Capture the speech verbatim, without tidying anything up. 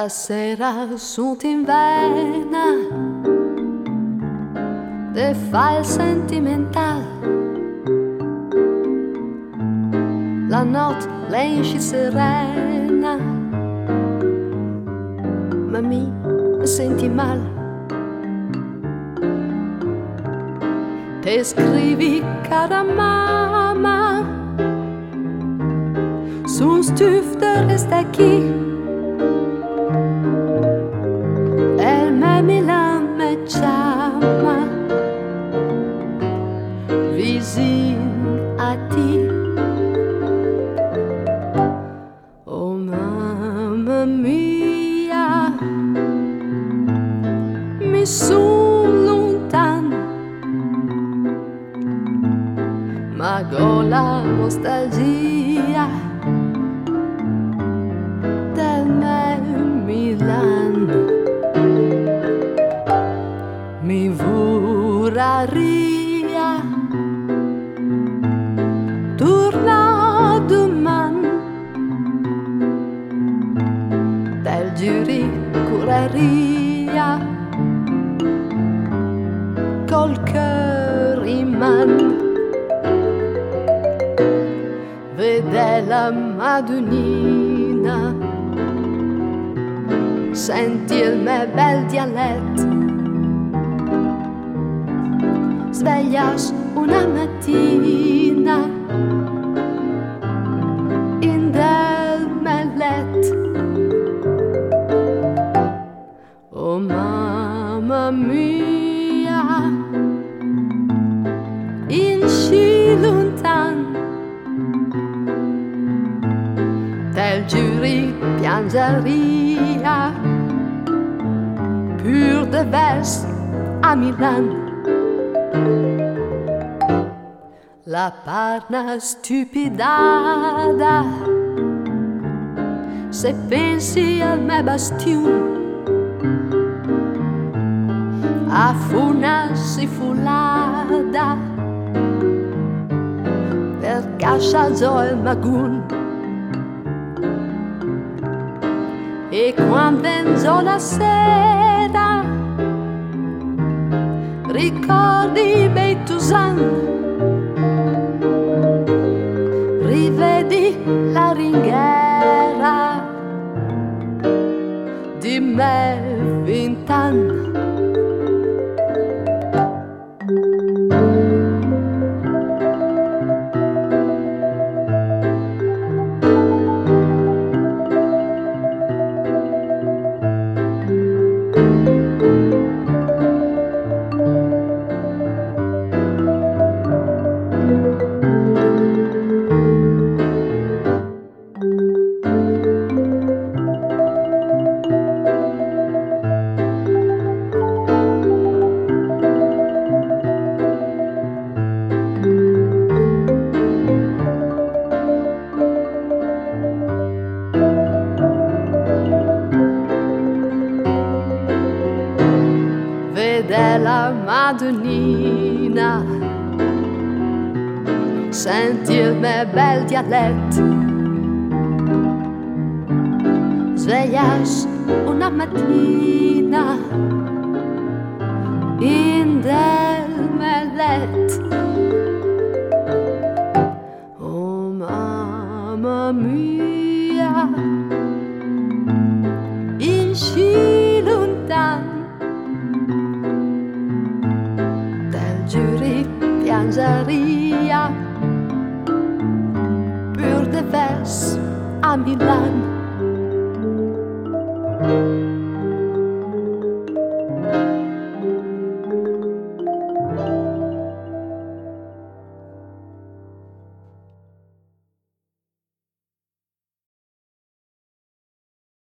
Stasera sunt in vena de fal sentimental. La notte lenta serena, ma mi senti mal. Te scrivi cara mamma, sunt stuf de resta aquí. El me Milan me chiama vicin a ti. Oh mamma mia, mi son lontan, ma con la nostalgia del me Milan. Mi vorria torna doman, del giuri curaria col cœur in man. Vede la Madonnina, senti il mio bel dialetto. Sveglias una mattina in del mellet. Oh mamma mia, in sci lontan, del giuri piangeria pur de vers a Milan. La parna stupidada, se pensi al me bastion, a funa si fulada per casciaggio il magun. E quando vengo la sera ricordi Beitusan, rivedi la ringhiera di me vent'anni. Della Madonnina, senti il mio bel dialetto. Sveglias una mattina in del mellet. Oh mamma mia, in sci lontan, giuri piangeria pur de vers a Milan.